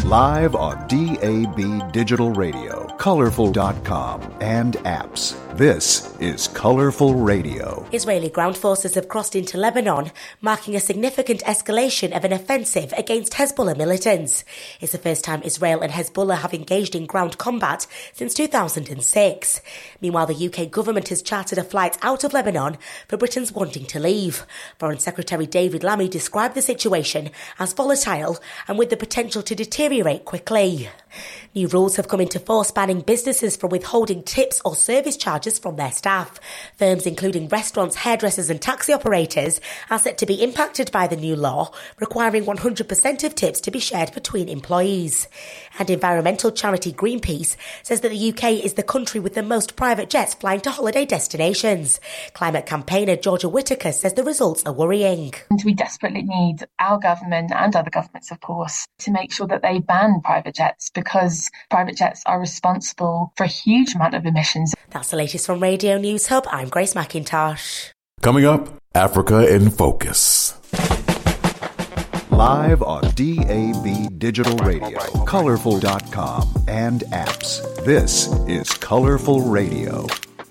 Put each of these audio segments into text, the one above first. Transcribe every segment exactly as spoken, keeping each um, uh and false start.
Live on D A B Digital Radio, colorful dot com, and apps. This is Colorful Radio. Israeli ground forces have crossed into Lebanon, marking a significant escalation of an offensive against Hezbollah militants. It's the first time Israel and Hezbollah have engaged in ground combat since two thousand six. Meanwhile, the U K government has chartered a flight out of Lebanon for Britons wanting to leave. Foreign Secretary David Lammy described the situation as volatile and with the potential to deteriorate quickly. New rules have come into force banning businesses from withholding tips or service charges from their staff. Firms including restaurants, hairdressers and taxi operators are set to be impacted by the new law, requiring one hundred percent of tips to be shared between employees. And environmental charity Greenpeace says that the U K is the country with the most private jets flying to holiday destinations. Climate campaigner Georgia Whitaker says the results are worrying. And we desperately need our government and other governments, of course, to make sure that they ban private jets, because private jets are responsible for a huge amount of emissions. That's the latest from Radio News Hub. I'm Grace McIntosh. Coming up, Africa in Focus. Live on D A B Digital Radio, colorful dot com, and apps. This is Colorful Radio.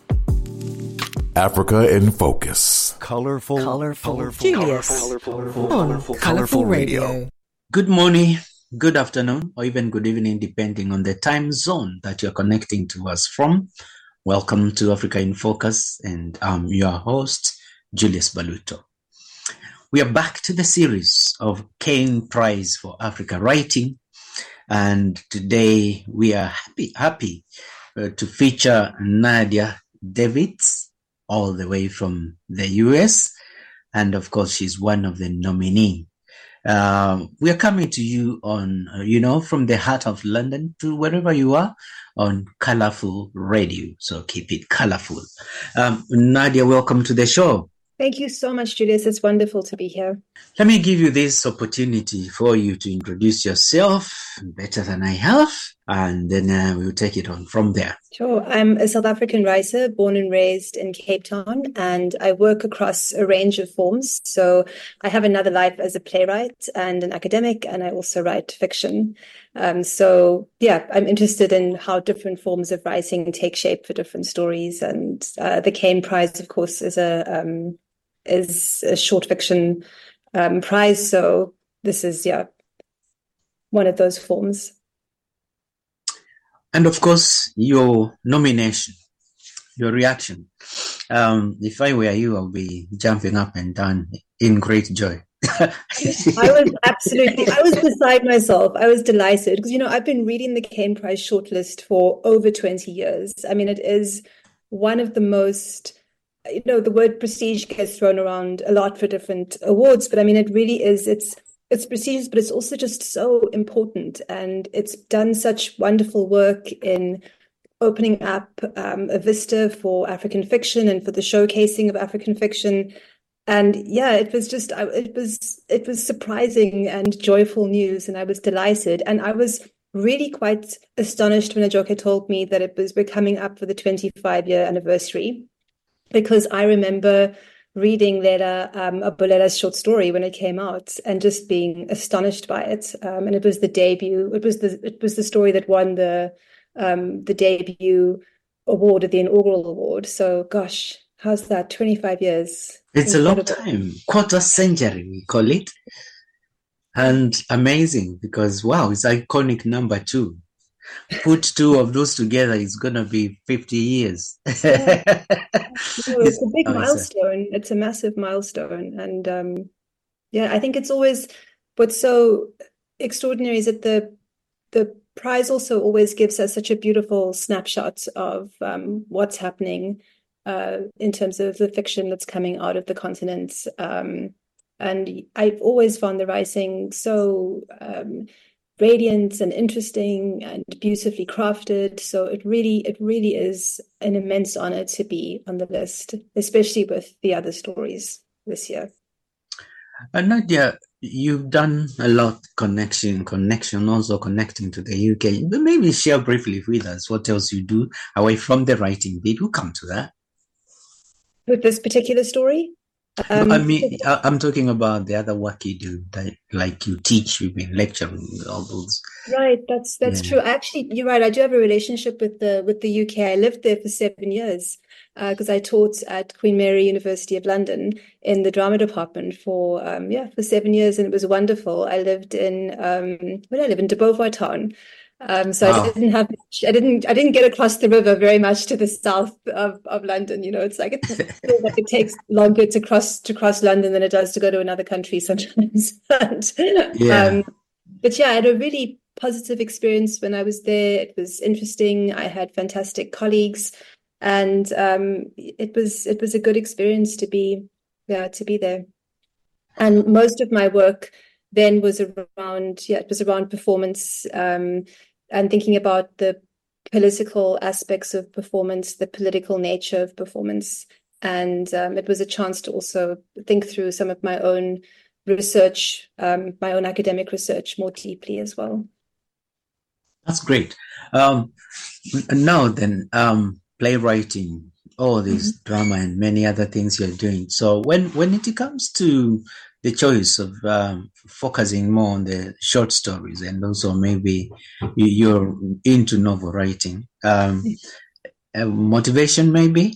Africa in Focus. Colorful, colorful, colorful, Julius. colorful, colorful, on colorful, Colorful Radio. Good morning, good afternoon, or even good evening, depending on the time zone that you're connecting to us from. Welcome to Africa in Focus, and I'm your host, Julius Baluto. We are back to the series of Cain Prize for Africa Writing, and today we are happy, happy uh, to feature Nadia Davids, all the way from the U S, and of course she's one of the nominees. Uh, we are coming to you on, uh, you know, from the heart of London to wherever you are on Colorful Radio. So keep it colorful. Um, Nadia, welcome to the show. Thank you so much, Julius. It's wonderful to be here. Let me give you this opportunity for you to introduce yourself better than I have, and then uh, we'll take it on from there. Sure. I'm a South African writer, born and raised in Cape Town, and I work across a range of forms. So I have another life as a playwright and an academic, and I also write fiction. Um, so, yeah, I'm interested in how different forms of writing take shape for different stories. And uh, the Cain Prize, of course, is a um, is a short fiction um, prize. So this is, yeah, one of those forms. And of course, your nomination, your reaction. Um, if I were you, I'll be jumping up and down in great joy. I was absolutely, I was beside myself. I was delighted because, you know, I've been reading the Cain Prize shortlist for over twenty years. I mean, it is one of the most, you know, the word prestige gets thrown around a lot for different awards, but I mean, it really is, it's, It's prestigious, but it's also just so important. And it's done such wonderful work in opening up um, a vista for African fiction and for the showcasing of African fiction. And yeah, it was just, it was, it was surprising and joyful news. And I was delighted. And I was really quite astonished when Ajoke told me that it was, we're coming up for the twenty-five year anniversary, because I remember reading Lela um, Abolela's short story when it came out and just being astonished by it. Um, and it was the debut. It was the it was the story that won the um, the debut award at the inaugural award. So, gosh, how's that? twenty-five years. It's incredible. A long time, quarter century we call it, and amazing because wow, it's iconic number two. Put two of those together, it's going to be fifty years. Yeah. No, it's a big milestone. It's a massive milestone. And um, yeah, I think it's always, what's so extraordinary is that the the prize also always gives us such a beautiful snapshot of um, what's happening uh, in terms of the fiction that's coming out of the continent. Um, and I've always found the writing so um, radiant and interesting and beautifully crafted. So it really, it really is an immense honor to be on the list, especially with the other stories this year. And Nadia, you've done a lot connection, connection, also connecting to the U K. But maybe share briefly with us what else you do away from the writing bit. We'll come to that. With this particular story? Um, I mean, I- I'm talking about the other work you do, that, like you teach, you've been lecturing, all those. Right, that's that's Yeah. true. Actually, you're right. I do have a relationship with the with the U K. I lived there for seven years because I taught at Queen Mary University of London in the drama department for um yeah for seven years, and it was wonderful. I lived in um where did I live in De Beauvoir Town. Um, so I Wow. didn't have I didn't I didn't get across the river very much to the south of, of London. You know, it's like it feels like it takes longer to cross to cross London than it does to go to another country sometimes. But, Yeah. um, but yeah, I had a really positive experience when I was there. It was interesting. I had fantastic colleagues, and um, it was it was a good experience to be yeah to be there. And most of my work then was around yeah it was around performance um, and thinking about the political aspects of performance, the political nature of performance, and um, it was a chance to also think through some of my own research, um, my own academic research more deeply as well. That's great. Um, now then, um, playwriting, all this Mm-hmm. drama and many other things you're doing. So when when it comes to the choice of um, focusing more on the short stories, and also maybe you, you're into novel writing, um, uh, motivation maybe?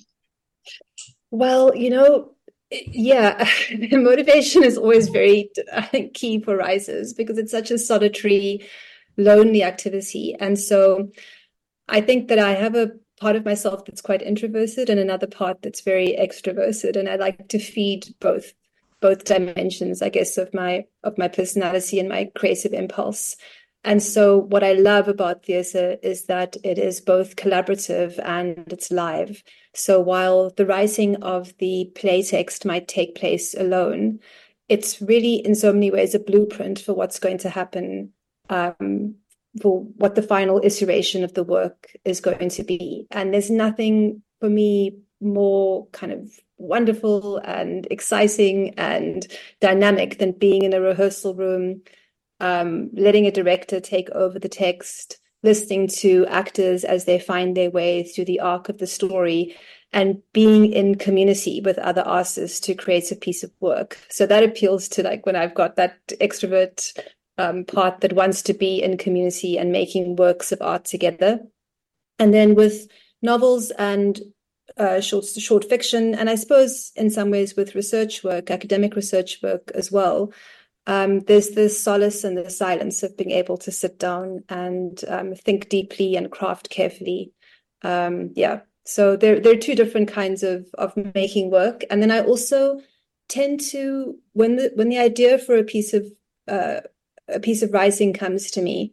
Well, you know, yeah, motivation is always very, I think, key for writers because it's such a solitary, lonely activity. And so I think that I have a part of myself that's quite introverted and another part that's very extroverted, and I like to feed both both dimensions, I guess, of my of my personality and my creative impulse. And so what I love about theatre is that it is both collaborative and it's live. So while the writing of the play text might take place alone, it's really in so many ways a blueprint for what's going to happen, um, for what the final iteration of the work is going to be. And there's nothing for me more kind of wonderful and exciting and dynamic than being in a rehearsal room, um, letting a director take over the text, listening to actors as they find their way through the arc of the story, and being in community with other artists to create a piece of work. So that appeals to like when I've got that extrovert um, part that wants to be in community and making works of art together. And then with novels and uh, short short fiction, and I suppose in some ways with research work, academic research work as well, um, there's the solace and the silence of being able to sit down and um, think deeply and craft carefully. Um, yeah, so there there are two different kinds of of making work, and then I also tend to when the when the idea for a piece of uh, a piece of writing comes to me,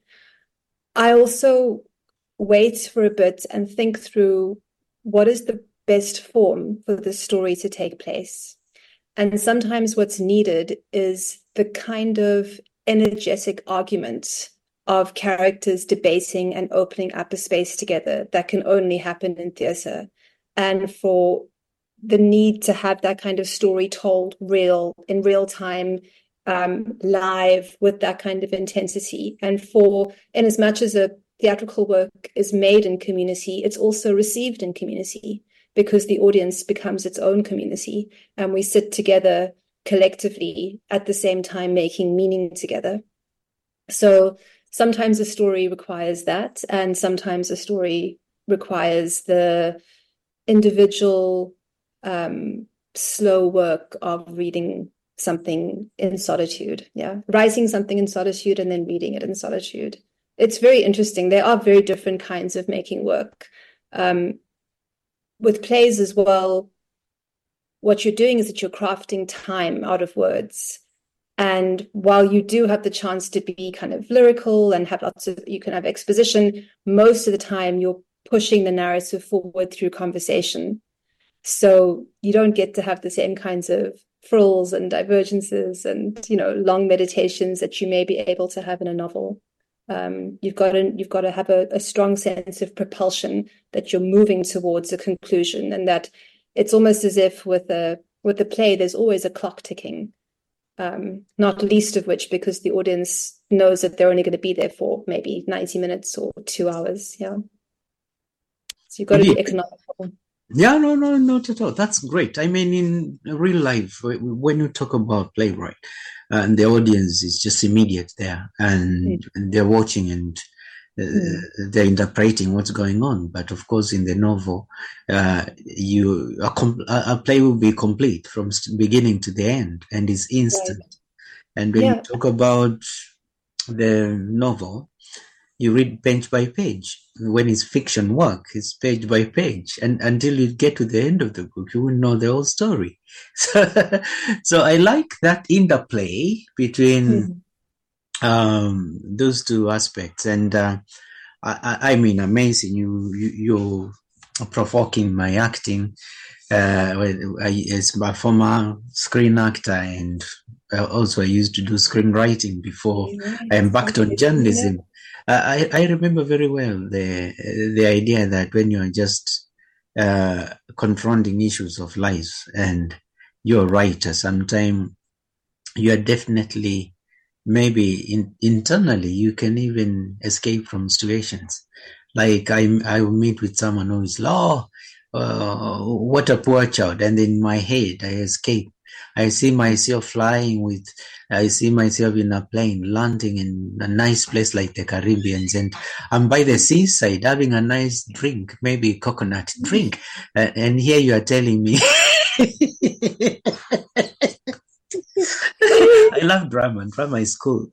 I also wait for a bit and think through what is the best form for the story to take place. And sometimes what's needed is the kind of energetic argument of characters debating and opening up a space together that can only happen in theatre. And for the need to have that kind of story told real, in real time, um, live with that kind of intensity. And for, in as much as a theatrical work is made in community, it's also received in community, because the audience becomes its own community and we sit together collectively at the same time making meaning together. So sometimes a story requires that, and sometimes a story requires the individual um, slow work of reading something in solitude. Yeah, writing something in solitude and then reading it in solitude. It's very interesting. There are very different kinds of making work. Um, with plays as well, what you're doing is that you're crafting time out of words. And while you do have the chance to be kind of lyrical and have lots of, you can have exposition, most of the time you're pushing the narrative forward through conversation. So you don't get to have the same kinds of frills and divergences and, you know, long meditations that you may be able to have in a novel. Um, you've got to you've got to have a, a strong sense of propulsion, that you're moving towards a conclusion, and that it's almost as if with a with a play there's always a clock ticking, um, not least of which because the audience knows that they're only going to be there for maybe ninety minutes or two hours. Yeah, so you've got to be economical. Yeah, no, no, not at all. That's great. I mean, in real life, when you talk about playwright, and the audience is just immediate there, and, mm. and they're watching and uh, mm. they're interpreting what's going on. But of course, in the novel, uh, you a, com- a play will be complete from beginning to the end, and is instant. Right. And when yeah. you talk about the novel, you read page by page. When it's fiction work, it's page by page. And until you get to the end of the book, you will know the whole story. So, so I like that interplay between mm-hmm. um, those two aspects. And uh, I, I mean, amazing. You, you, you're provoking my acting uh, I, as a former screen actor, and also I used to do screenwriting before yeah, I embarked on journalism. Yeah. I, I remember very well the the idea that when you're just uh, confronting issues of life and you're a writer, sometimes you are definitely, maybe in, internally, you can even escape from situations. Like I I will meet with someone who is, oh, uh, what a poor child. And in my head, I escape. I see myself flying with, I see myself in a plane landing in a nice place like the Caribbean, and I'm by the seaside having a nice drink, maybe coconut drink. Uh, and here you are telling me. I love drama. Drama is cool.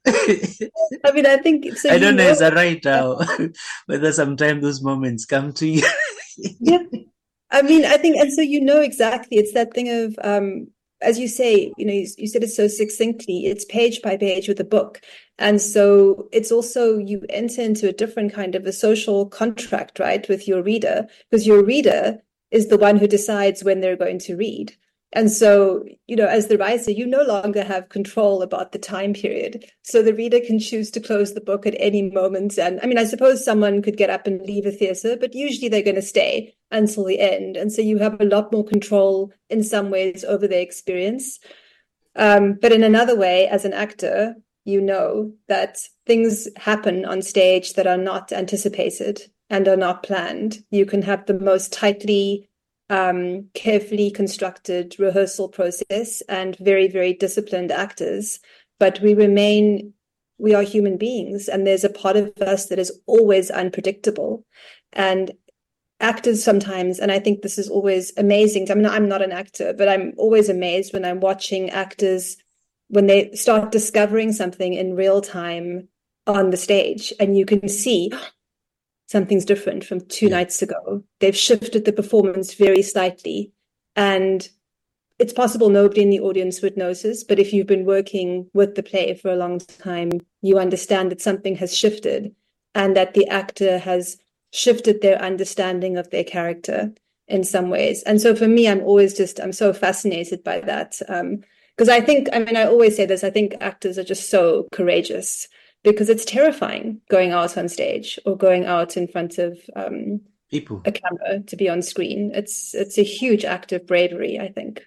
I mean, I think so. I don't know, know as a writer whether sometimes those moments come to you. Yeah. I mean, I think, and so you know exactly, it's that thing of, um, as you say, you know, you, you said it so succinctly, it's page by page with a book. And so it's also, you enter into a different kind of a social contract, right, with your reader, because your reader is the one who decides when they're going to read. And so, you know, as the writer, you no longer have control about the time period. So the reader can choose to close the book at any moment. And I mean, I suppose someone could get up and leave a theatre, but usually they're going to stay until the end. And so you have a lot more control in some ways over their experience. Um, but in another way, as an actor, you know that things happen on stage that are not anticipated and are not planned. You can have the most tightly Um, carefully constructed rehearsal process and very, very disciplined actors, but we remain, we are human beings, and there's a part of us that is always unpredictable. And actors sometimes, and I think this is always amazing. I mean, I'm not an actor, but I'm always amazed when I'm watching actors, when they start discovering something in real time on the stage, and you can see something's different from two yeah. nights ago. They've shifted the performance very slightly. And it's possible nobody in the audience would notice, but if you've been working with the play for a long time, you understand that something has shifted and that the actor has shifted their understanding of their character in some ways. And so for me, I'm always just, I'm so fascinated by that. Um, because I think, I mean, I always say this, I think actors are just so courageous, because it's terrifying going out on stage or going out in front of um, people, a camera, to be on screen. It's it's a huge act of bravery, I think.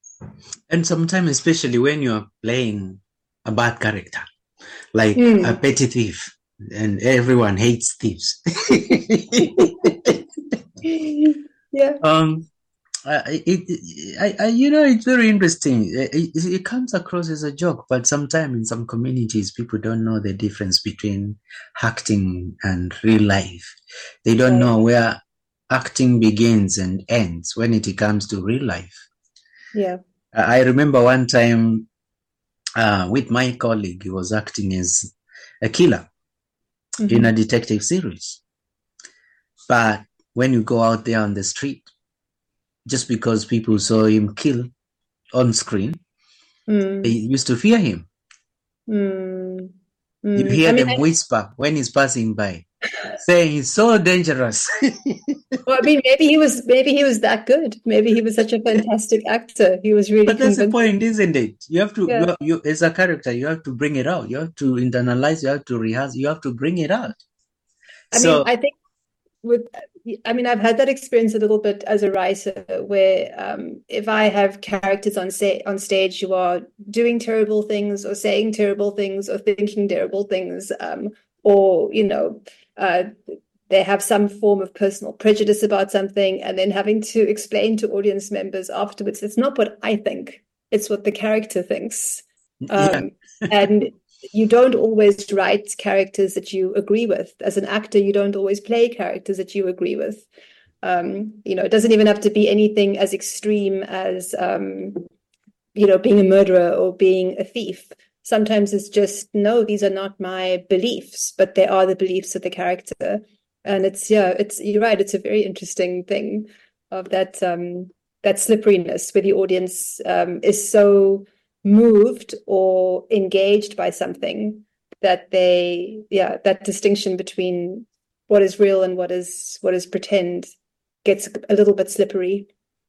And sometimes, especially when you're playing a bad character, like mm. a petty thief, and everyone hates thieves. Yeah. Um. Uh, it, I, I, you know, it's very interesting. It, it, it comes across as a joke, but sometimes in some communities, people don't know the difference between acting and real life. They don't right. know where acting begins and ends when it comes to real life. Yeah. I remember one time uh, with my colleague, he was acting as a killer mm-hmm. in a detective series. But when you go out there on the street, just because people saw him kill on screen, mm. they used to fear him. Mm. Mm. You hear I mean, them I... whisper when he's passing by, saying he's so dangerous. Well, I mean, maybe he was, maybe he was that good. Maybe he was such a fantastic actor. He was really. But that's convincing. the point, isn't it? You have to, yeah. you, have, you as a character, you have to bring it out. You have to internalize. You have to rehearse. You have to bring it out. I so, mean, I think with. I mean, I've had that experience a little bit as a writer, where um, if I have characters on say, on stage who are doing terrible things or saying terrible things or thinking terrible things, um, or, you know, uh, they have some form of personal prejudice about something, and then having to explain to audience members afterwards, it's not what I think, it's what the character thinks. Um, Yeah. and you don't always write characters that you agree with. As an actor, you don't always play characters that you agree with. Um, you know, it doesn't even have to be anything as extreme as, um, you know, being a murderer or being a thief. Sometimes it's just, no, these are not my beliefs, but they are the beliefs of the character. And it's, yeah, it's, you're right, it's a very interesting thing of that, um, that slipperiness where the audience um, is so moved or engaged by something that they, yeah, that distinction between what is real and what is what is pretend gets a little bit slippery.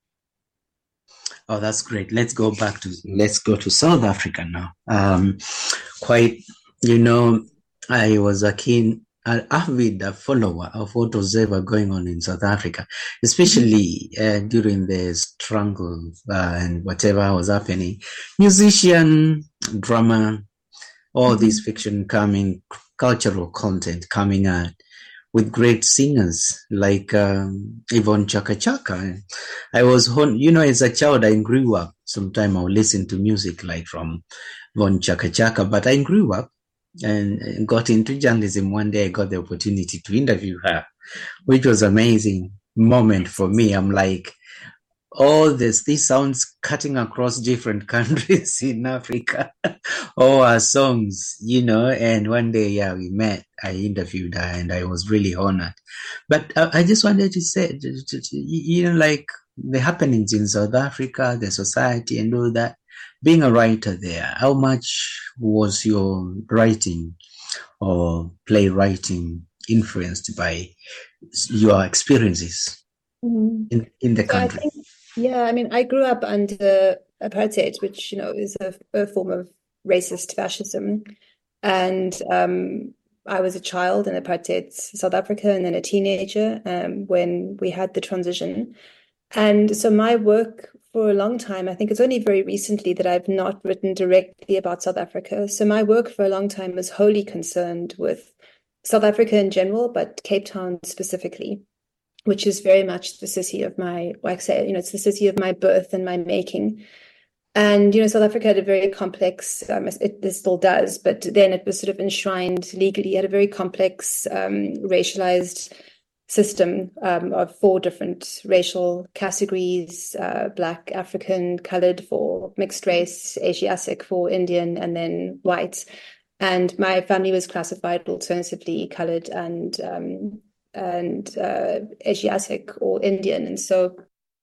Oh, that's great. Let's go back to, let's go to South Africa now. Um, quite, you know, I was a keen, an avid follower of what was ever going on in South Africa, especially uh, during the struggle uh, and whatever was happening. Musician, drama, all mm-hmm. this fiction coming, cultural content coming out with great singers like um, Yvonne Chaka Chaka. I was, you know, as a child, I grew up. Sometime I would listen to music like from Yvonne Chaka Chaka, but I grew up and got into journalism. One day I got the opportunity to interview her, which was an amazing moment for me. I'm like, all this, this sounds cutting across different countries in Africa, all our songs, you know, and one day, yeah, we met, I interviewed her and I was really honored. But I, I just wanted to say, to, to, to, you know, like the happenings in South Africa, the society and all that, being a writer there, how much was your writing or playwriting influenced by your experiences mm-hmm. in, in the so country? I think, yeah, I mean, I grew up under apartheid, which, you know, is a, a form of racist fascism. And um, I was a child in apartheid South Africa and then a teenager um, when we had the transition. And so my work for a long time, I think it's only very recently that I've not written directly about South Africa. So my work for a long time was wholly concerned with South Africa in general, but Cape Town specifically, which is very much the city of my, like I say, you know, it's the city of my birth and my making. And, you know, South Africa had a very complex, um, it, it still does, but then it was sort of enshrined legally, it had a very complex um, racialized system um, of four different racial categories, uh, Black, African, colored for mixed race, Asiatic for Indian, and then white. And my family was classified alternatively colored and um, and uh, Asiatic or Indian. And so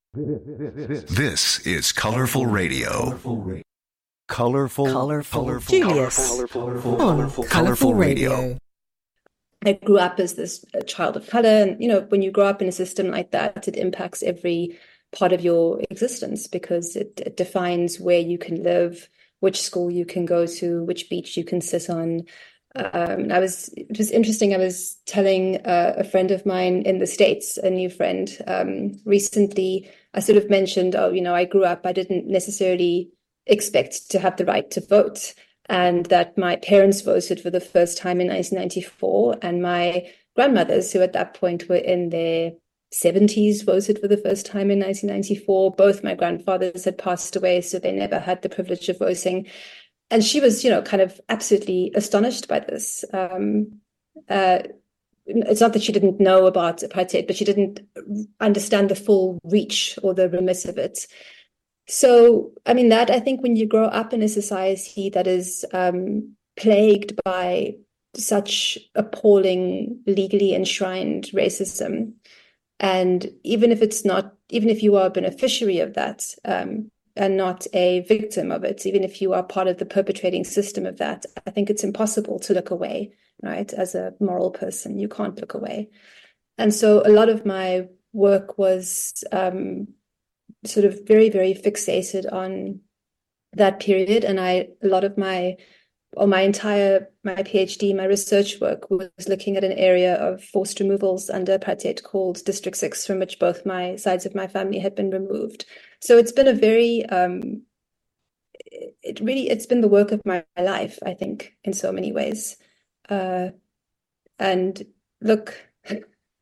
this is Colorful Radio. Colorful, colorful, colorful, Julius colorful, on colorful, Colorful Radio. I grew up as this child of color. And, you know, when you grow up in a system like that, it impacts every part of your existence because it, it defines where you can live, which school you can go to, which beach you can sit on. Um, I was, it was interesting. I was telling uh, a friend of mine in the States, a new friend, um, recently, I sort of mentioned, oh, you know, I grew up, I didn't necessarily expect to have the right to vote, and that my parents voted for the first time in nineteen ninety-four, and my grandmothers, who at that point were in their seventies, voted for the first time in nineteen ninety-four. Both my grandfathers had passed away, so they never had the privilege of voting. And she was, you know, kind of absolutely astonished by this. Um, uh, it's not that she didn't know about apartheid, but she didn't understand the full reach or the remit of it. So, I mean, that I think when you grow up in a society that is um, plagued by such appalling, legally enshrined racism, and even if it's not, even if you are a beneficiary of that, um, and not a victim of it, even if you are part of the perpetrating system of that, I think it's impossible to look away, right? As a moral person, you can't look away. And so a lot of my work was um, sort of very, very fixated on that period. And I, a lot of my, or my entire, my PhD, my research work was looking at an area of forced removals under apartheid called District Six, from which both my sides of my family had been removed. So it's been a very, um, it really, it's been the work of my life, I think, in so many ways. Uh, and look,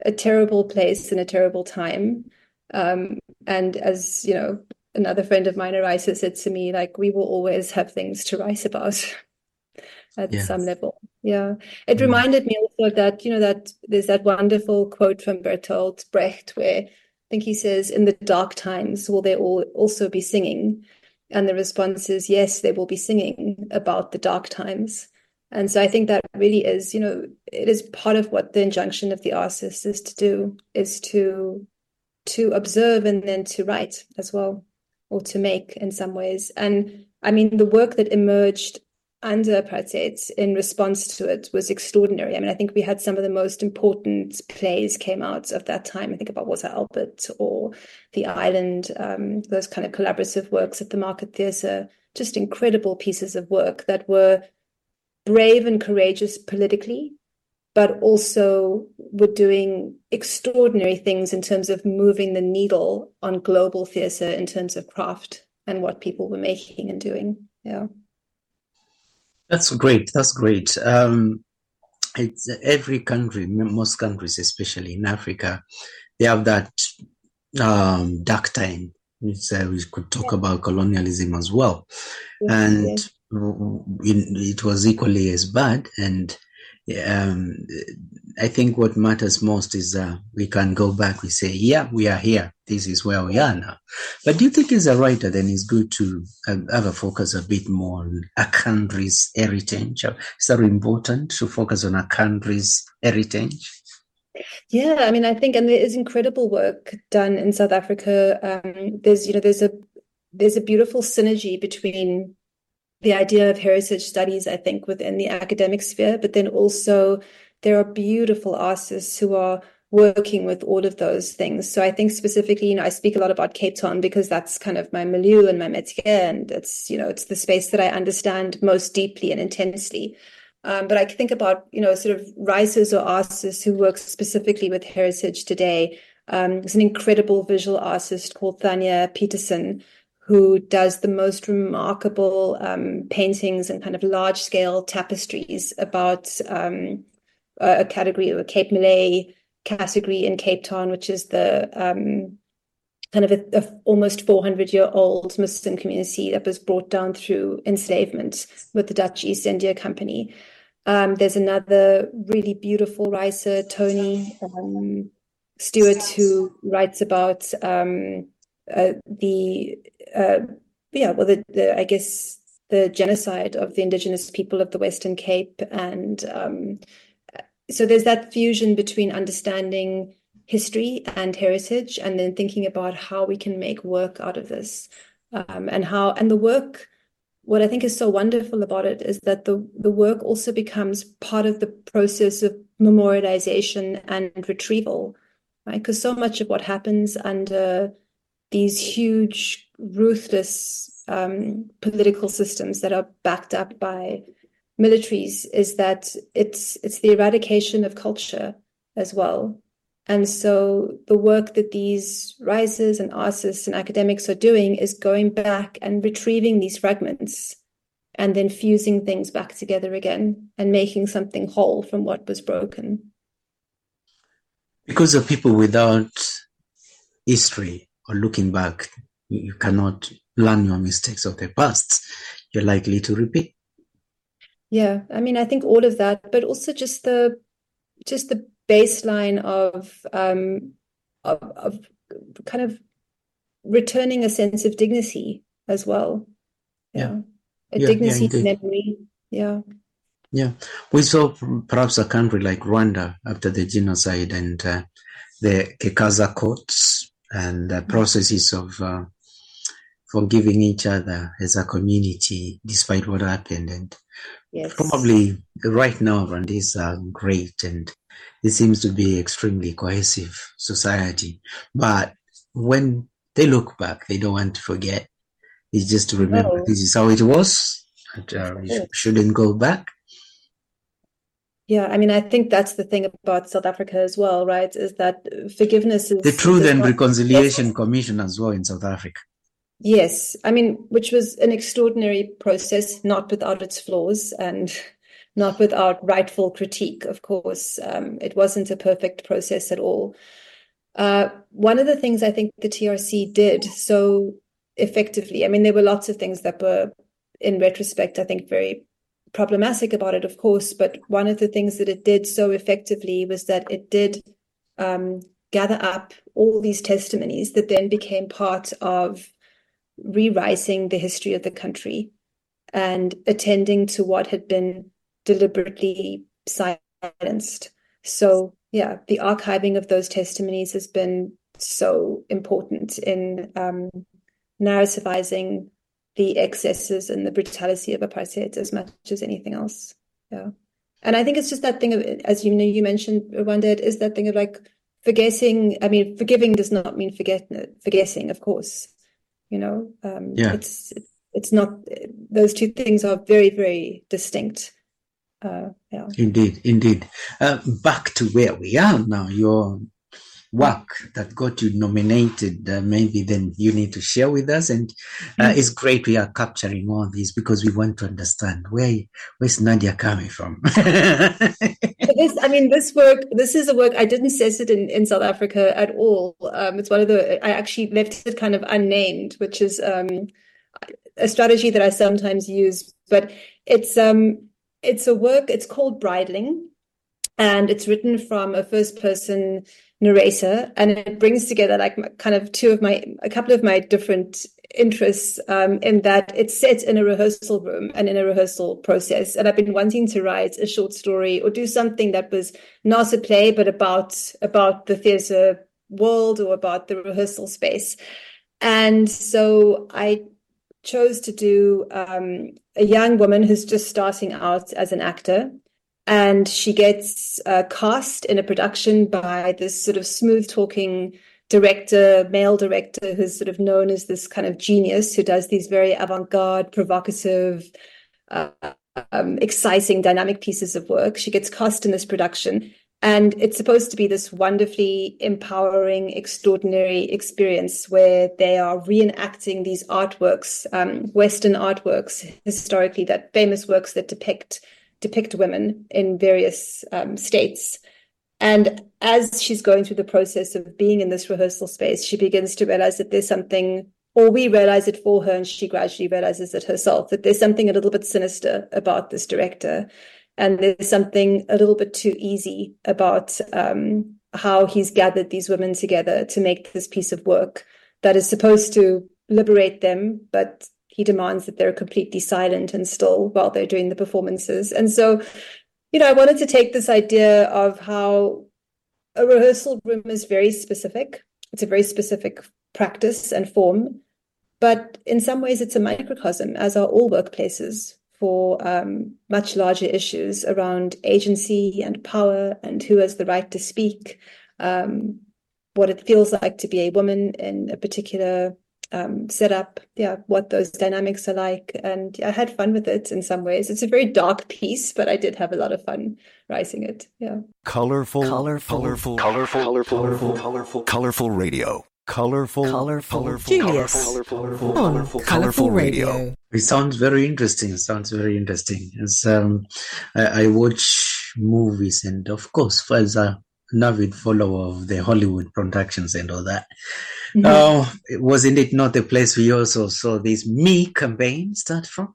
a terrible place and a terrible time. Um, and as, you know, another friend of mine, a writer, said to me, like, we will always have things to write about at Yeah. some level. Yeah. It Mm. reminded me also that, you know, that there's that wonderful quote from Bertolt Brecht where I think he says, in the dark times, will they all also be singing? And the response is, yes, they will be singing about the dark times. And so I think that really is, you know, it is part of what the injunction of the artist is to do, is to to observe and then to write as well, or to make in some ways. And I mean, the work that emerged under apartheid in response to it was extraordinary. I mean, I think we had some of the most important plays came out of that time. I think about Walter Albert or The Island, um, those kind of collaborative works at the Market Theatre, just incredible pieces of work that were brave and courageous politically, but also were doing extraordinary things in terms of moving the needle on global theatre in terms of craft and what people were making and doing. Yeah. That's great. That's great. Um, it's every country, most countries, especially in Africa, they have that um, dark time. It's, uh, we could talk about colonialism as well. Yes, and yes. in, it was equally as bad. And um, I think what matters most is uh, we can go back. We say, yeah, we are here. This is where we are now. But do you think as a writer, then it's good to um, have a focus a bit more on a country's heritage? Is that important to focus on a country's heritage? Yeah, I mean, I think, and there is incredible work done in South Africa. Um, there's, you know, there's a there's a beautiful synergy between the idea of heritage studies, I think, within the academic sphere, but then also there are beautiful artists who are working with all of those things. So I think specifically, you know, I speak a lot about Cape Town because that's kind of my milieu and my métier, and it's, you know, it's the space that I understand most deeply and intensely. Um, but I think about, you know, sort of writers or artists who work specifically with heritage today. Um, there's an incredible visual artist called Thanya Peterson, who does the most remarkable um, paintings and kind of large-scale tapestries about um, a category, a Cape Malay category in Cape Town, which is the um, kind of a, a almost four hundred year old Muslim community that was brought down through enslavement with the Dutch East India Company. Um, there's another really beautiful writer, Tony um, Stewart, who writes about um, uh, the, uh, yeah, well, the, the, I guess, the genocide of the indigenous people of the Western Cape. And um, so there's that fusion between understanding history and heritage, and then thinking about how we can make work out of this, um, and how, and the work, what I think is so wonderful about it is that the, the work also becomes part of the process of memorialization and retrieval, right? Because so much of what happens under these huge, ruthless um, political systems that are backed up by militaries is that it's it's the eradication of culture as well. And so the work that these writers and artists and academics are doing is going back and retrieving these fragments and then fusing things back together again and making something whole from what was broken. Because of people without history or looking back, you cannot learn your mistakes of the past. You're likely to repeat. Yeah, I mean, I think all of that, but also just the just the baseline of, um, of of kind of returning a sense of dignity as well. Yeah, Yeah. a Yeah, dignity yeah, of memory. Yeah. Yeah, we saw perhaps a country like Rwanda after the genocide and uh, the Kekaza courts and the processes of uh, forgiving each other as a community despite what happened. And Yes. probably right now Rwandese are great and it seems to be extremely cohesive society. But when they look back, they don't want to forget. It's just to remember No. this is how it was. And, uh, we sh- shouldn't go back. Yeah, I mean, I think that's the thing about South Africa as well, right? Is that forgiveness is The Truth does and not- Reconciliation Commission as well in South Africa. Yes, I mean, which was an extraordinary process, not without its flaws. And not without rightful critique, of course. Um, it wasn't a perfect process at all. Uh, one of the things I think the T R C did so effectively, I mean, there were lots of things that were, in retrospect, I think very problematic about it, of course, but one of the things that it did so effectively was that it did um, gather up all these testimonies that then became part of rewriting the history of the country and attending to what had been deliberately silenced. So, yeah, the archiving of those testimonies has been so important in um, narrativizing the excesses and the brutality of apartheid as much as anything else. Yeah. And I think it's just that thing of, as you know, you mentioned, Rwanda, it is that thing of like forgetting. I mean, forgiving does not mean forget, forgetting, of course. You know, um, Yeah. it's it's not, those two things are very, very distinct. Uh, yeah. Indeed, indeed. Uh, back to where we are now, your work that got you nominated, uh, maybe then you need to share with us. And uh, mm. It's great we are capturing all these because we want to understand where where's Nadia coming from. This, I mean, this work, this is a work, I didn't set it in, in South Africa at all. Um, it's one of the, I actually left it kind of unnamed, which is um, a strategy that I sometimes use, but it's um, it's a work, it's called Bridling, and it's written from a first person narrator, and it brings together like kind of two of my, a couple of my different interests um, in that it's set in a rehearsal room and in a rehearsal process. And I've been wanting to write a short story or do something that was not a play, but about, about the theatre world or about the rehearsal space. And so I chose to do um, a young woman who's just starting out as an actor. And she gets uh, cast in a production by this sort of smooth-talking director, male director, who's sort of known as this kind of genius who does these very avant-garde, provocative, uh, um, exciting, dynamic pieces of work. She gets cast in this production, and it's supposed to be this wonderfully empowering, extraordinary experience where they are reenacting these artworks, um, Western artworks, historically, that famous works that depict depict women in various um, states. And as she's going through the process of being in this rehearsal space, she begins to realize that there's something, or we realize it for her, and she gradually realizes it herself, that there's something a little bit sinister about this director. And there's something a little bit too easy about um, how he's gathered these women together to make this piece of work that is supposed to liberate them, but he demands that they're completely silent and still while they're doing the performances. And so, you know, I wanted to take this idea of how a rehearsal room is very specific. It's a very specific practice and form, but in some ways it's a microcosm, as are all workplaces, for um, much larger issues around agency and power and who has the right to speak, um, what it feels like to be a woman in a particular Um, set up, yeah, what those dynamics are like. And I had fun with it in some ways. It's a very dark piece, but I did have a lot of fun writing it. Yeah. Colorful, colorful, colorful, colorful, colorful, colorful, colorful, colorful radio. Colorful, colorful, colorful, Julius colorful, on colorful, Colorful Radio. It sounds very interesting. It sounds very interesting. As um, I, I watch movies, and of course, as a an avid follower of the Hollywood productions and all that. Mm-hmm. Oh, wasn't it not the place we also saw this Me campaign start from?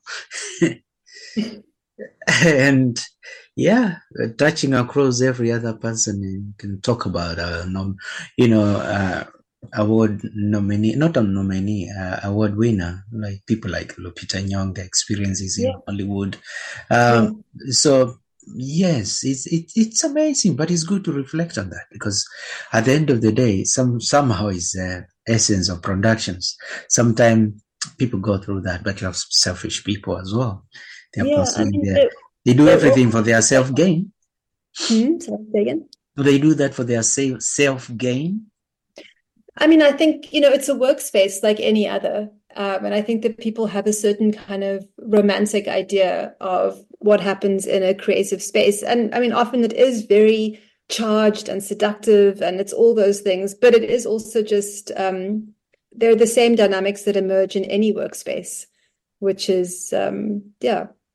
And yeah, touching across every other person and can talk about, uh, nom- you know, uh, award nominee, not a nominee, uh, award winner, like people like Lupita Nyong'o, the experiences in yeah. Hollywood. Um, yeah. So, yes, it's it, it's amazing, but it's good to reflect on that because at the end of the day, some somehow is the essence of productions. Sometimes people go through that, but you have selfish people as well. They're yeah, I mean, their, they do everything for their self gain. Hmm, sorry, say again. Do they do that for their self gain? I mean, I think, you know, it's a workspace like any other. Um, and I think that people have a certain kind of romantic idea of what happens in a creative space. And I mean, often it is very charged and seductive and it's all those things, but it is also just, um, they're the same dynamics that emerge in any workspace, which is, um, yeah,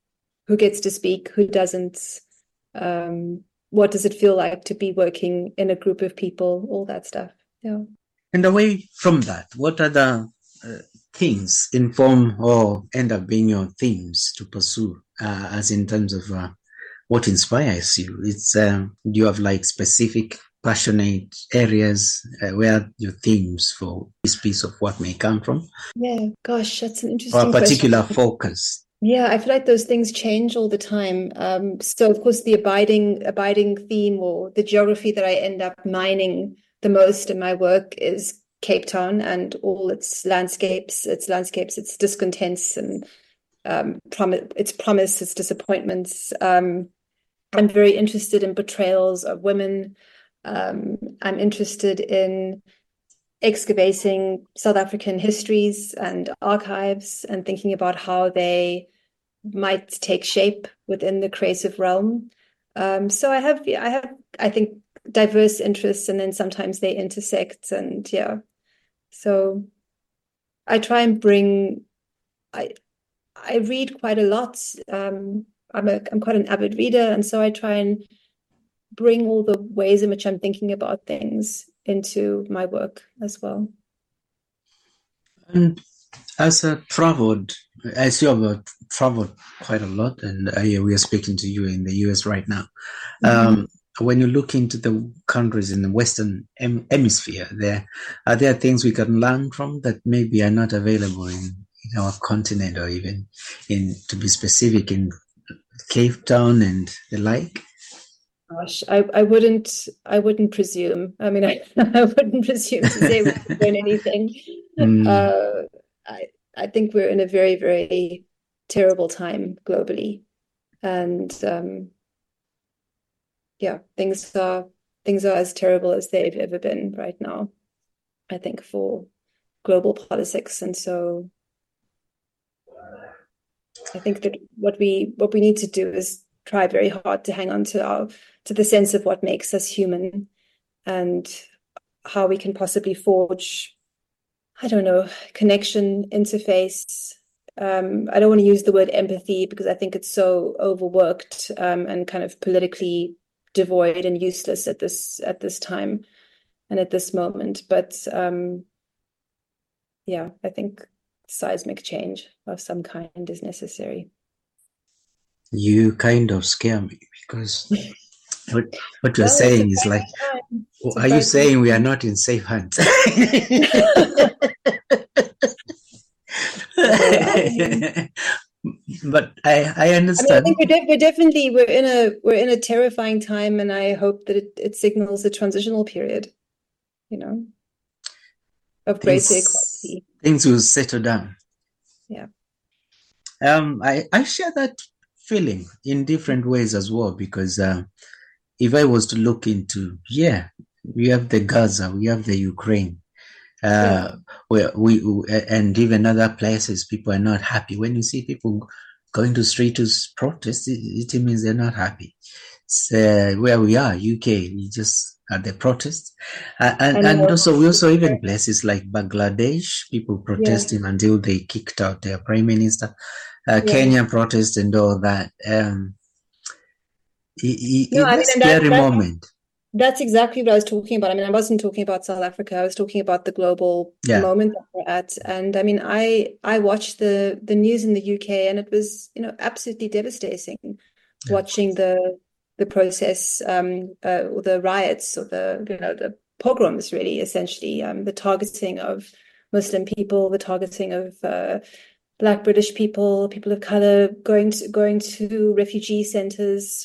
who gets to speak, who doesn't, um, what does it feel like to be working in a group of people, all that stuff. Yeah. And away from that, what other uh, things inform or end up being your themes to pursue, uh, as in terms of uh, what inspires you? It's um, do you have like specific passionate areas uh, where your themes for this piece of work may come from? Yeah, gosh, that's an Or interesting a particular question. focus? Yeah, I feel like those things change all the time. Um, so of course the abiding abiding theme or the geography that I end up mining the most in my work is Cape Town and all its landscapes, its landscapes, its discontents and um, prom- its promise, its disappointments. Um, I'm very interested in portrayals of women. Um, I'm interested in excavating South African histories and archives and thinking about how they might take shape within the creative realm. Um, so I have, I have, I think, diverse interests, and then sometimes they intersect. And yeah, so I try and bring. I I read quite a lot. Um, I'm a I'm quite an avid reader, and so I try and bring all the ways in which I'm thinking about things into my work as well. And as a traveled, as you have uh, traveled quite a lot, and uh, we are speaking to you in the U S right now. Mm-hmm. Um, when you look into the countries in the Western hem- hemisphere, there are there things we can learn from that maybe are not available in, in our continent, or even in, to be specific, in Cape Town and the like. Gosh, I, I wouldn't I wouldn't presume. I mean, I, I wouldn't presume to say we can learn anything. Mm. Uh, I I think we're in a very, very terrible time globally, and um, yeah, things are things are as terrible as they've ever been right now, I think, for global politics. And so I think that what we what we need to do is try very hard to hang on to our to the sense of what makes us human and how we can possibly forge, I don't know, connection, interface. Um, I don't want to use the word empathy because I think it's so overworked um, and kind of politically devoid and useless at this at this time and at this moment. But um, yeah, I think seismic change of some kind is necessary. You kind of scare me, because what, what you're Well, saying it's is a like, time. It's a are you frightening saying we are time. not in safe hands? But I, I I mean, I understand. think we're, de- we're definitely we're in a we're in a terrifying time, and I hope that it, it signals a transitional period, you know, of greater Things, equality. things will settle down. Yeah. Um, I, I share that feeling in different ways as well, because uh, if I was to look into, yeah, we have the Gaza, we have the Ukraine, uh, Yeah. where we, and even other places, people are not happy. When you see people going to street to protest, it, it means they're not happy. So where we are, U K, we just at the protest, uh, and I and know. also we also even places like Bangladesh, people protesting Yeah. until they kicked out their prime minister. Uh, Yeah. Kenya protest and all that. Um, it, No, it, I mean, it's a and that, scary that moment. that's exactly what I was talking about. I mean, I wasn't talking about South Africa. I was talking about the global Yeah. moment that we're at. And I mean, I I watched the the news in the U K, and it was, you know, absolutely devastating Yeah. watching the the process, um, uh, or the riots, or the, you know, the pogroms, really, essentially, um, the targeting of Muslim people, the targeting of uh, Black British people, people of color, going to going to refugee centers.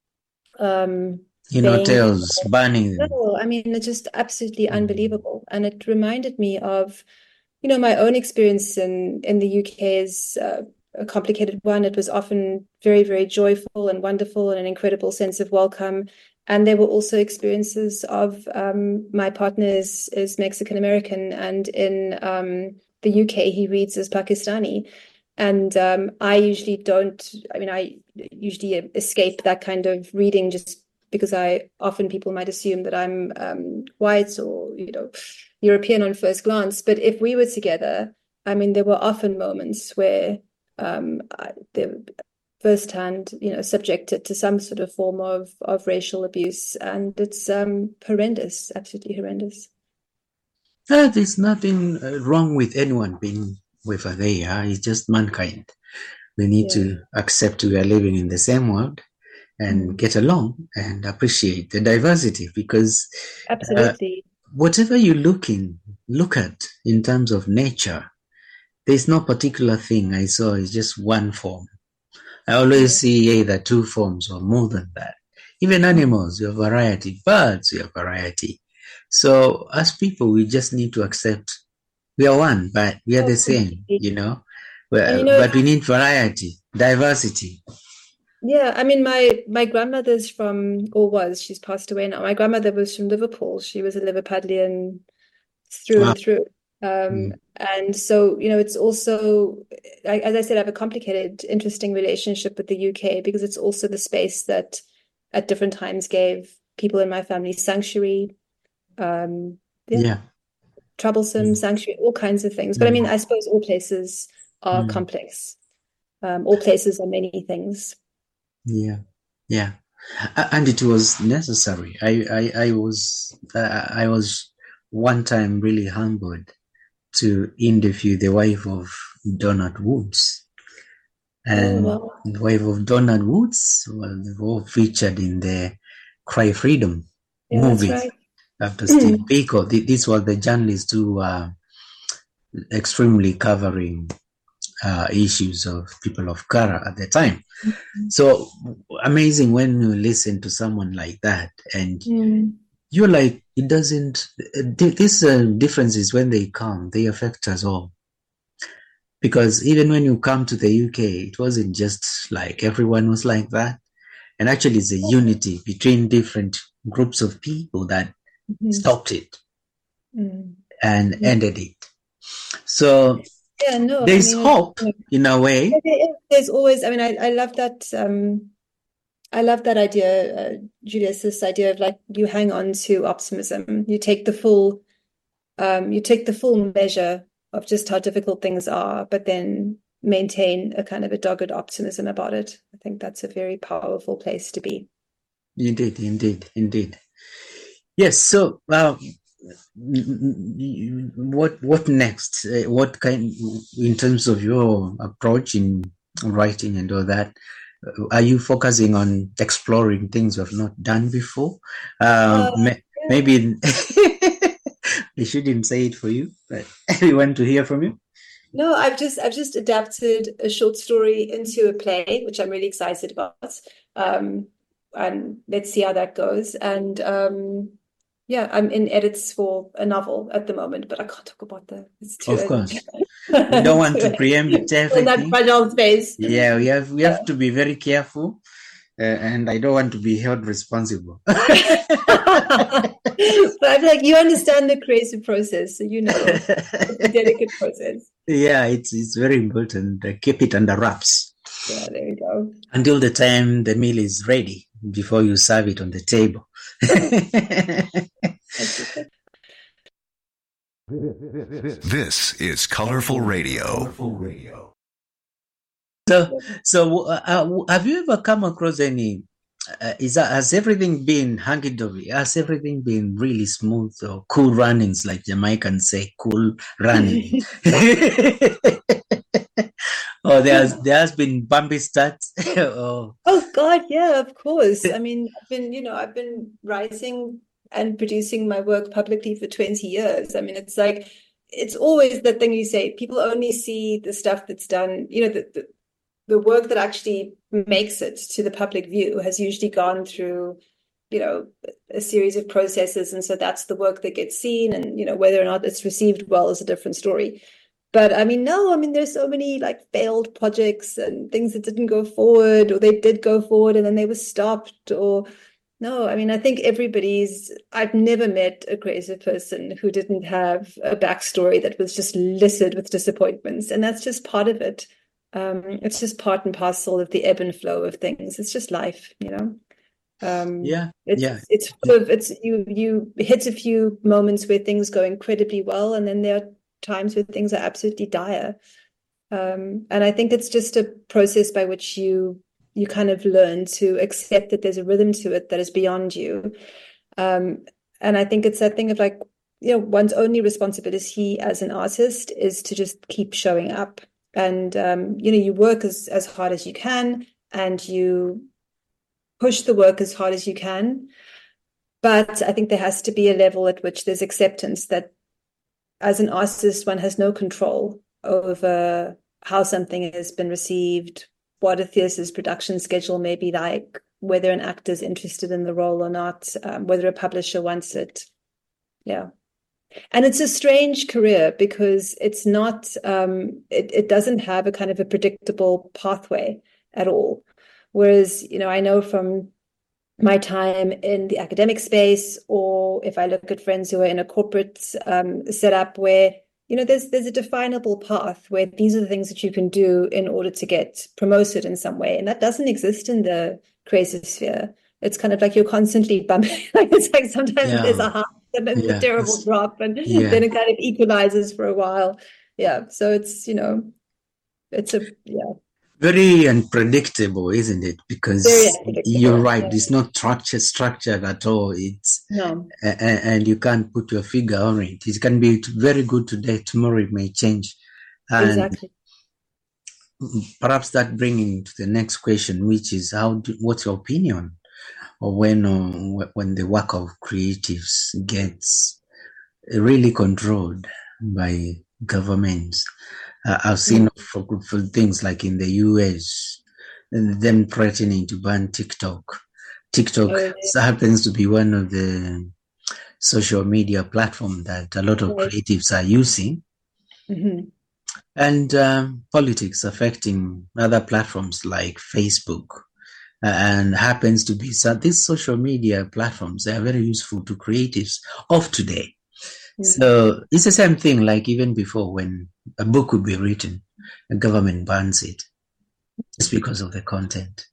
Um, In being hotels, burning them. No, I mean, it's just absolutely unbelievable. And it reminded me of, you know, my own experience in, in the U K is uh, a complicated one. It was often very, very joyful and wonderful and an incredible sense of welcome. And there were also experiences of um, my partner is, is Mexican American, and in um, the U K, he reads as Pakistani. And um, I usually don't, I mean, I usually escape that kind of reading just because I often people might assume that I'm um, white or, you know, European on first glance. But if we were together, I mean, there were often moments where um, I, there, firsthand, you know, subjected to some sort of form of, of racial abuse. And it's um, horrendous, absolutely horrendous. Uh, there's nothing uh, wrong with anyone being whether they are. It's just mankind. We need yeah. to accept we are living in the same world and mm. get along and appreciate the diversity, because absolutely uh, whatever you look in, look at in terms of nature, there's no particular thing I saw. It's just one form. I always see either two forms or more than that. Even animals, you have variety. Birds, you have variety. So as people, we just need to accept we are one, but we are the same, you know. Well, you know, but we need variety, diversity. Yeah, I mean, my my grandmother's from, or was, she's passed away now. My grandmother was from Liverpool. She was a Liverpudlian through wow. and through. Um, mm. And so, you know, it's also, as I said, I have a complicated, interesting relationship with the U K, because it's also the space that at different times gave people in my family sanctuary, um, yeah, yeah. troublesome mm. sanctuary, all kinds of things. But mm. I mean, I suppose all places are mm. complex. Um, all places are many things. Yeah, yeah, and it was necessary. I, I, I was, uh, I was one time really humbled to interview the wife of Donald Woods, and oh, wow. the wife of Donald Woods, well, they were all featured in the Cry Freedom yeah, movie right. after Steve Biko. This was the journalist who were extremely covering uh, issues of people of color at the time. Mm-hmm. So amazing when you listen to someone like that, and mm. you're like, it doesn't, these uh, differences, when they come, they affect us all. Because even when you come to the U K, it wasn't just like everyone was like that. And actually it's a unity between different groups of people that mm-hmm. stopped it mm. and mm. ended it. So yeah, no, there's I mean, hope in a way. There's always, I mean, I, I love that, um, I love that idea, uh, Julius, this idea of like, you hang on to optimism. You take the full, um, you take the full measure of just how difficult things are, but then maintain a kind of a dogged optimism about it. I think that's a very powerful place to be. Indeed, indeed, indeed. Yes. So, uh, what what next? Uh, what kind, in terms of your approach in writing and all that? Are you focusing on exploring things you have not done before? Um, uh, ma- yeah. Maybe I shouldn't say it for you, but we want to hear from you. No, I've just I've just adapted a short story into a play, which I'm really excited about. Um, and let's see how that goes. And um, yeah, I'm in edits for a novel at the moment, but I can't talk about that. It's too of early. Course. We don't want to preempt everything. In that fragile space. Yeah, we have we have yeah. to be very careful, uh, and I don't want to be held responsible. But I'm like, you understand the creative process, so you know it's a delicate process. Yeah, it's it's very important. Uh, keep it under wraps. Yeah, there you go. Until the time the meal is ready, before you serve it on the table. This is Colorful Radio. Colorful Radio. So, so uh, have you ever come across any? Uh, is that, has everything been hunky-dory? Has everything been really smooth or cool runnings, like Jamaicans say, cool running? Or there's there has been bumpy starts. oh. oh God, yeah, of course. I mean, I've been, you know, I've been writing and producing my work publicly for twenty years. I mean, it's like, it's always that thing you say, people only see the stuff that's done, you know, the, the, the work that actually makes it to the public view has usually gone through, you know, a series of processes. And so that's the work that gets seen, and, you know, whether or not it's received well is a different story. But I mean, no, I mean, there's so many like failed projects and things that didn't go forward, or they did go forward and then they were stopped, or no, I mean, I think everybody's, I've never met a creative person who didn't have a backstory that was just littered with disappointments. And that's just part of it. Um, it's just part and parcel of the ebb and flow of things. It's just life, you know? Um, yeah. It's, yeah. it's, it's, you, you hit a few moments where things go incredibly well, and then there are times where things are absolutely dire. Um, and I think it's just a process by which you you kind of learn to accept that there's a rhythm to it that is beyond you. Um, and I think it's that thing of like, you know, one's only responsibility as an artist is to just keep showing up. And, um, you know, you work as, as hard as you can, and you push the work as hard as you can. But I think there has to be a level at which there's acceptance that as an artist, one has no control over how something has been received, what a theatre's production schedule may be like, whether an actor's interested in the role or not, um, whether a publisher wants it. Yeah. And it's a strange career because it's not, um, it, it doesn't have a kind of a predictable pathway at all. Whereas, you know, I know from my time in the academic space, or if I look at friends who are in a corporate um, setup where, you know, there's there's a definable path where these are the things that you can do in order to get promoted in some way. And that doesn't exist in the creative sphere. It's kind of like you're constantly bumping. Like it's like sometimes yeah. there's a high and then yeah. a terrible drop, and yeah. then it kind of equalizes for a while. Yeah. So it's, you know, it's a, yeah. Very unpredictable, isn't it? Because you're right, yeah. it's not structured, structured at all. It's no, and, and you can't put your figure on it. It can be very good today, tomorrow it may change. And exactly. Perhaps that bringing to the next question, which is how? Do, what's your opinion, or when uh, when the work of creatives gets really controlled by governments? Uh, I've seen mm. for, for things like in the U S, them threatening to ban TikTok. TikTok oh, yeah. happens to be one of the social media platforms that a lot of right. creatives are using. Mm-hmm. And um, politics affecting other platforms like Facebook. Uh, and happens to be, so these social media platforms, they are very useful to creatives of today. Mm-hmm. So it's the same thing like even before when a book would be written, the government bans it just because of the content.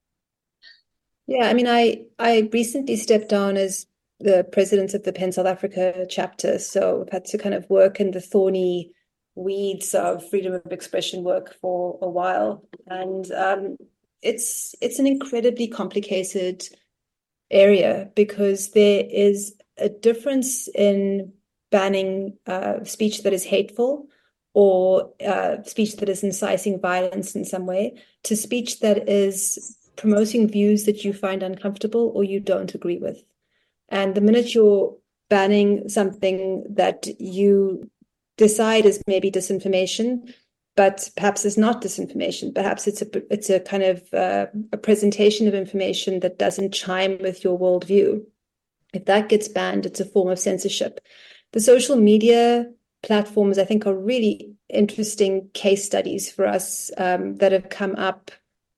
Yeah, I mean, I, I recently stepped down as the president of the PEN South Africa chapter, so I've had to kind of work in the thorny weeds of freedom of expression work for a while. And um, it's it's an incredibly complicated area because there is a difference in banning uh, speech that is hateful or uh, speech that is inciting violence in some way to speech that is promoting views that you find uncomfortable or you don't agree with. And the minute you're banning something that you decide is maybe disinformation, but perhaps it's not disinformation, perhaps it's a it's a kind of uh, a presentation of information that doesn't chime with your worldview, if that gets banned, it's a form of censorship. The social media platforms, I think, are really interesting case studies for us um, that have come up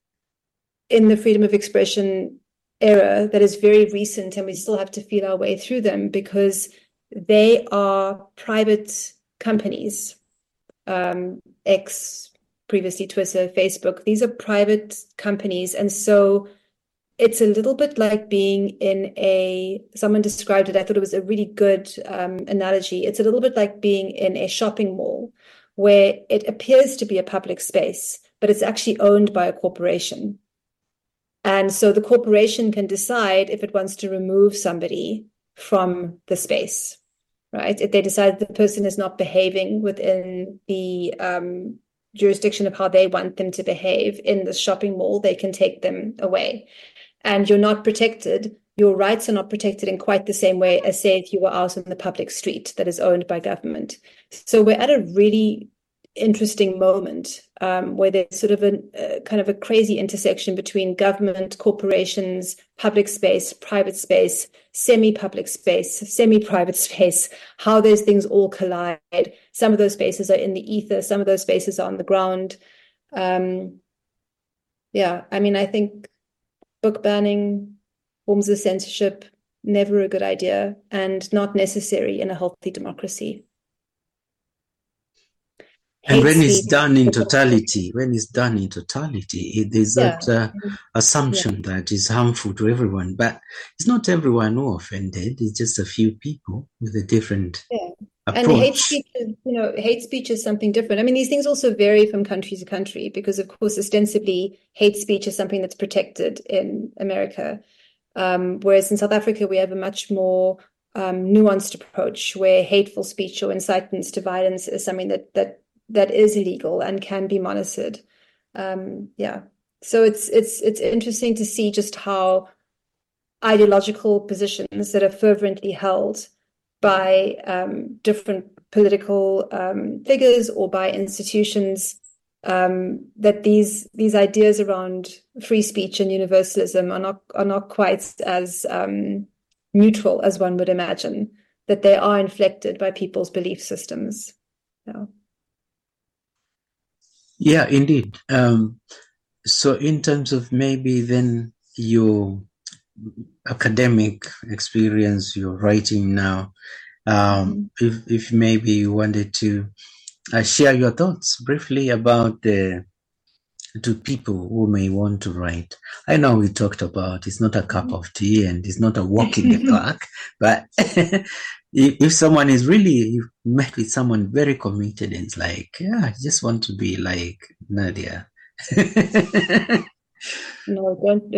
in the freedom of expression era that is very recent, and we still have to feel our way through them because they are private companies, um, X, previously Twitter, Facebook. These are private companies, and so it's a little bit like being in a, someone described it, I thought it was a really good um, analogy. It's a little bit like being in a shopping mall where it appears to be a public space, but it's actually owned by a corporation. And so the corporation can decide if it wants to remove somebody from the space, right? If they decide the person is not behaving within the um, jurisdiction of how they want them to behave in the shopping mall, they can take them away. And you're not protected, your rights are not protected in quite the same way as, say, if you were out on the public street that is owned by government. So we're at a really interesting moment um, where there's sort of a uh, kind of a crazy intersection between government, corporations, public space, private space, semi-public space, semi-private space, how those things all collide. Some of those spaces are in the ether, some of those spaces are on the ground. Um, yeah, I mean, I think book banning, forms of censorship, never a good idea and not necessary in a healthy democracy. And when it's done in totality, when it's done in totality, there's yeah. that uh, assumption yeah. that is harmful to everyone. But it's not everyone who are offended. It's just a few people with a different yeah. approach. And hate speech is, you know, hate speech is something different. I mean, these things also vary from country to country because, of course, ostensibly, hate speech is something that's protected in America. Um, whereas in South Africa, we have a much more um, nuanced approach where hateful speech or incitements to violence is something that that that is illegal and can be monitored. Um, yeah. So it's it's it's interesting to see just how ideological positions that are fervently held by um, different political um, figures or by institutions, um, that these these ideas around free speech and universalism are not are not quite as um, neutral as one would imagine. That they are inflected by people's belief systems. Yeah, yeah indeed. Um, so, in terms of maybe then your academic experience, your writing now, um, mm-hmm. if if maybe you wanted to uh, share your thoughts briefly about the to people who may want to write. I know we talked about it's not a cup of tea and it's not a walk in the park, but if, if someone is really, you met with someone very committed and it's like, yeah, I just want to be like Nadia. No, don't.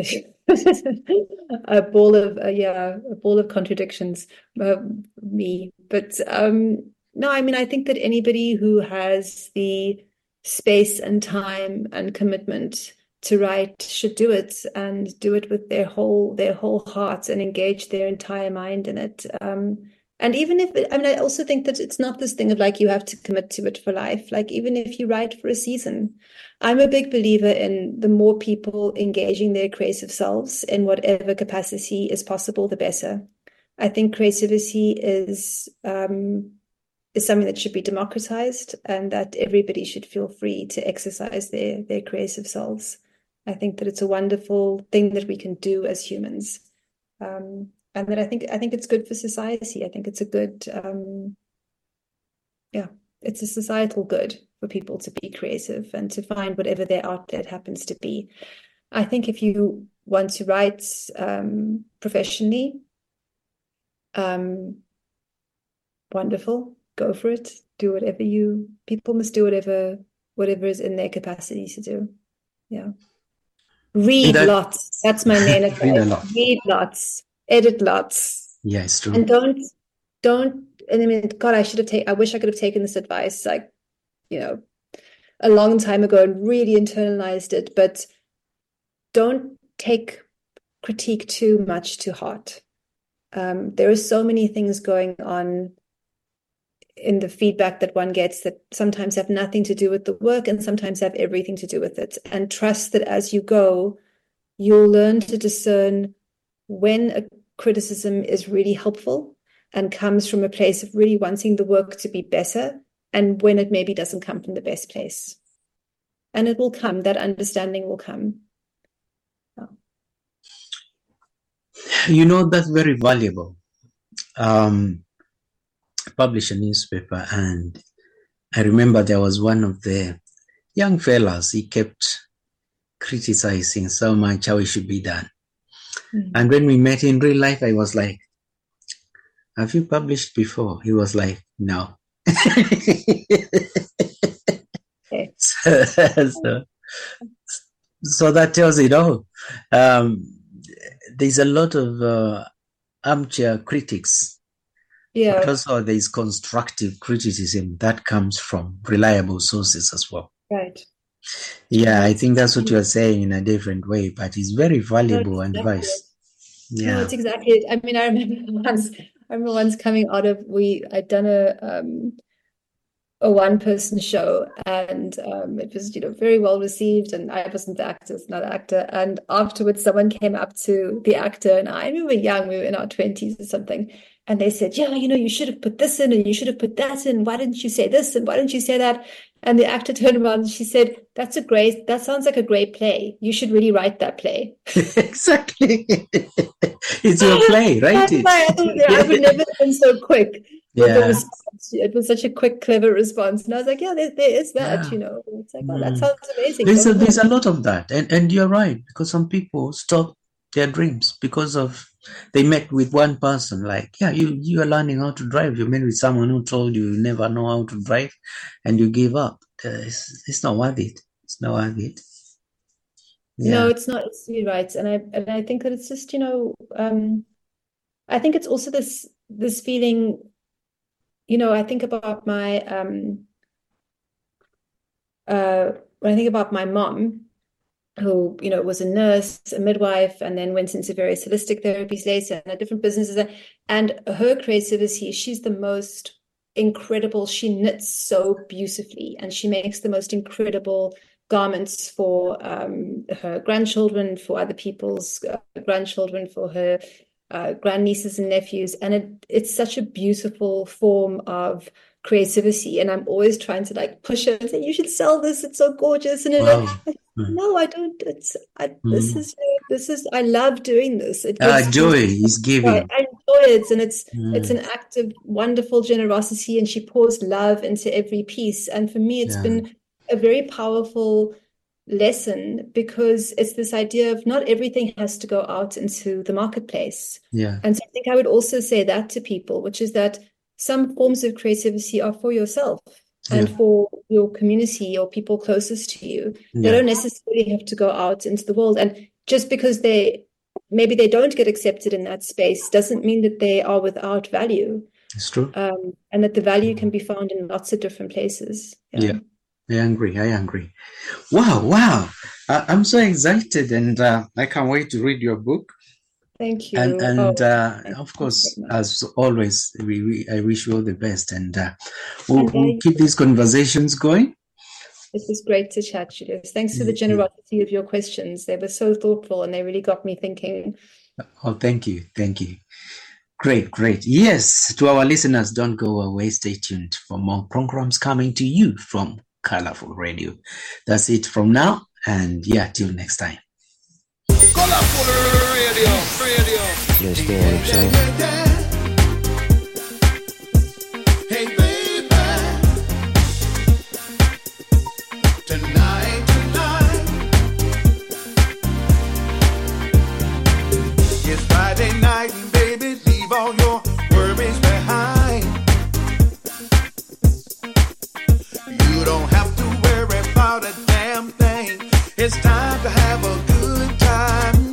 a ball of uh, yeah, a ball of contradictions. Uh, me, but um, no, I mean, I think that anybody who has the space and time and commitment to write should do it, and do it with their whole their whole heart and engage their entire mind in it. Um, and even if it, I mean, I also think that it's not this thing of like you have to commit to it for life. Like even if you write for a season, I'm a big believer in the more people engaging their creative selves in whatever capacity is possible, the better. I think creativity is um, is something that should be democratized, and that everybody should feel free to exercise their their creative selves. I think that it's a wonderful thing that we can do as humans, um, and that I think I think it's good for society. I think it's a good, um, yeah, it's a societal good for people to be creative and to find whatever their outlet happens to be. I think if you want to write um, professionally, um, wonderful. Go for it. Do whatever you, people must do whatever, whatever is in their capacity to do. Yeah. Read that, lots. That's my main advice. Read, a lot. Read lots. Edit lots. Yeah, it's true. And don't, don't, and I mean, God, I should have taken, I wish I could have taken this advice, like, you know, a long time ago and really internalized it, but don't take critique too much to heart. Um, there are so many things going on in the feedback that one gets that sometimes have nothing to do with the work and sometimes have everything to do with it. And trust that as you go, you'll learn to discern when a criticism is really helpful and comes from a place of really wanting the work to be better, and when it maybe doesn't come from the best place. And it will come, that understanding will come. Oh. You know, that's very valuable. Um, publish a newspaper, and I remember there was one of the young fellas, he kept criticizing so much how it should be done. Mm-hmm. And when we met in real life, I was like, have you published before? He was like, no. Okay. so, so, so that tells it all. Um, there's a lot of uh, armchair critics. Yeah. But also there's constructive criticism that comes from reliable sources as well. Right. Yeah, I think that's what you're saying in a different way, but it's very valuable no, exactly advice. Yeah. No, it's exactly it. I mean, I remember once, I remember once coming out of, we, I'd done a, um, a one-person show, and um, it was, you know, very well received, and I wasn't the actor, it's not actor. And afterwards, someone came up to the actor, and I, we were young, we were in our twenties or something, and they said, yeah, you know, you should have put this in, and you should have put that in. Why didn't you say this, and why didn't you say that? And the actor turned around and she said, that's a great, that sounds like a great play. You should really write that play. Exactly. It's your play, right? That's why I, thought, I would never have been so quick. Yeah. Was, it was such a quick, clever response. And I was like, yeah, there, there is that, yeah. you know. It's like, oh, that sounds amazing. There's a, there's a lot of that. And and you're right, because some people stop their dreams because of they met with one person. Like, yeah, you you are learning how to drive. You met with someone who told you you never know how to drive, and you give up. Uh, it's, it's not worth it. It's not worth it. Yeah. No, it's not. It's you're right, and I and I think that it's just you know, um, I think it's also this this feeling. You know, I think about my um, uh, when I think about my mom, who, you know, was a nurse, a midwife, and then went into various holistic therapies later and different businesses. And her creativity, she's the most incredible. She knits so beautifully, and she makes the most incredible garments for um, her grandchildren, for other people's uh, grandchildren, for her uh, grandnieces and nephews. And it, it's such a beautiful form of creativity. And I'm always trying to like push her and say, you should sell this. It's so gorgeous. And Wow. like, no, I don't. It's I, this is this is. I love doing this. It Ah, gives joy me- is I, giving. I enjoy it, and it's Mm. it's an act of wonderful generosity, and she pours love into every piece. And for me, it's Yeah. been a very powerful lesson, because it's this idea of not everything has to go out into the marketplace. Yeah. And so I think I would also say that to people, which is that some forms of creativity are for yourself and Yeah. for your community or people closest to you. They Yeah. don't necessarily have to go out into the world. And just because they maybe they don't get accepted in that space doesn't mean that they are without value. It's true. Um, and that the value can be found in lots of different places. Yeah. I agree. I agree. Wow. Wow. I, I'm so excited, and uh, I can't wait to read your book. Thank you. And and Oh, uh, thank of you course, very much. as always, we, we I wish you all the best, and uh, we'll, And we'll I- keep these conversations going. It was great to chat, Julius. Thanks for the Yeah. generosity of your questions. They were so thoughtful, and they really got me thinking. Oh, thank you, thank you. Great, great. Yes, to our listeners, don't go away. Stay tuned for more programs coming to you from Colorful Radio. That's it from now, and yeah, till next time. Colorful Radio, radio. You understand what I'm saying? Hey baby, tonight, tonight, it's Friday night, and baby, leave all your worries behind. You don't have to worry about a damn thing. It's time to have a good time.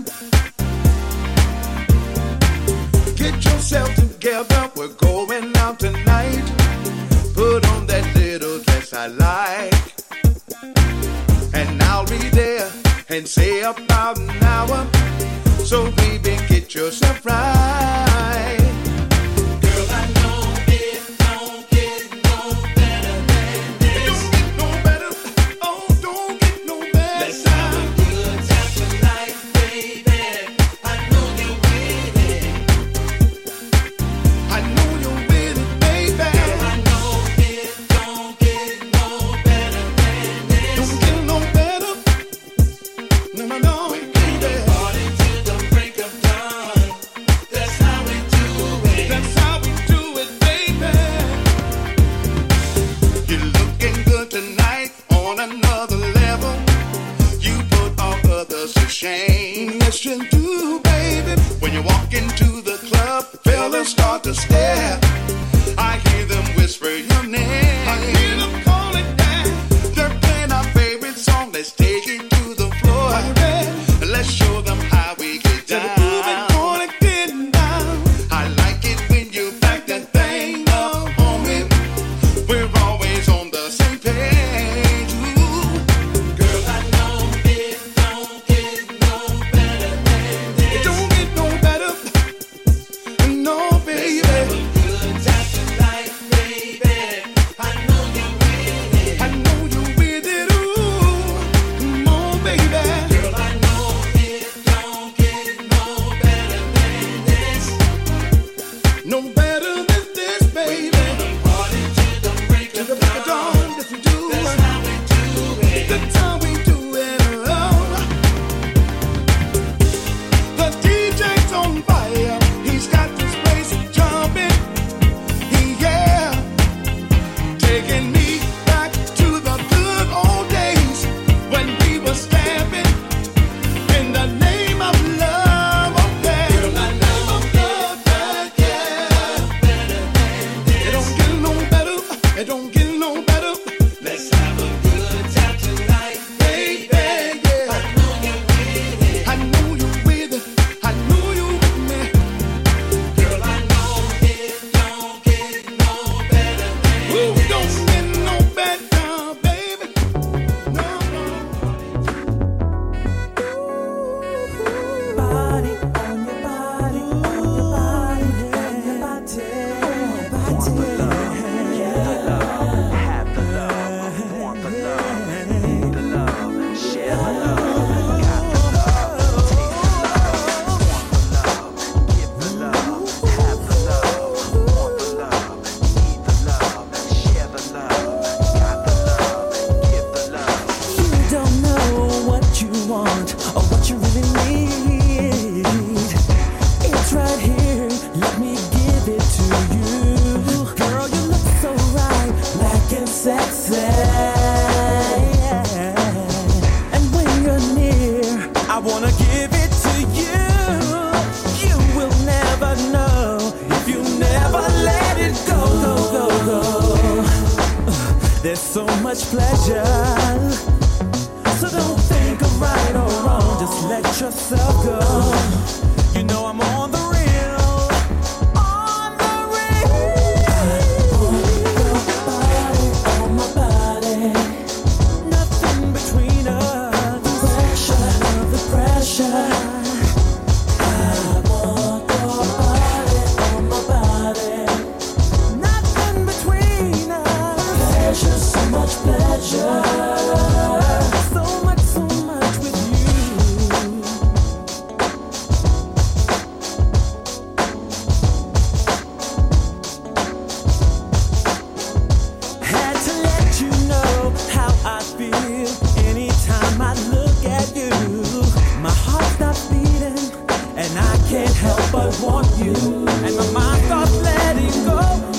Get yourself together, we're going out tonight. Put on that little dress I like, and I'll be there and say about an hour. So baby, get yourself right. Girl, I know it don't get no better than this. It don't get no better. Oh, don't get no better. Let's have a good time tonight, baby. I know you're with it. I know you're with it, baby. Girl, I know it don't get no better than this. Don't get no better. No, no, no, baby. Party till the break of dawn. That's how we do it. That's how we do it, baby. You're looking good tonight on another level. You put all others to shame. Yes, you do, baby. When you walk into the club, fellas start to stare. I hear them whisper your name. I hear them call it down. They're playing our favorite song. Let's take it to the floor. Let's show them how we get down. I like it when you back that thing up on me. We're always on the same page. Ooh. Girl, I know it don't get no better than this. It don't get no better. No, baby. Let's have a good so much pleasure. So don't think of right or wrong, just let yourself go. You know I'm on the real, on the real. I want your body on my body, nothing between us. Pressure, the pressure. I want your body on my body, nothing between us. Pleasure, so much pleasure. Can't help but want you, and my mind starts letting go.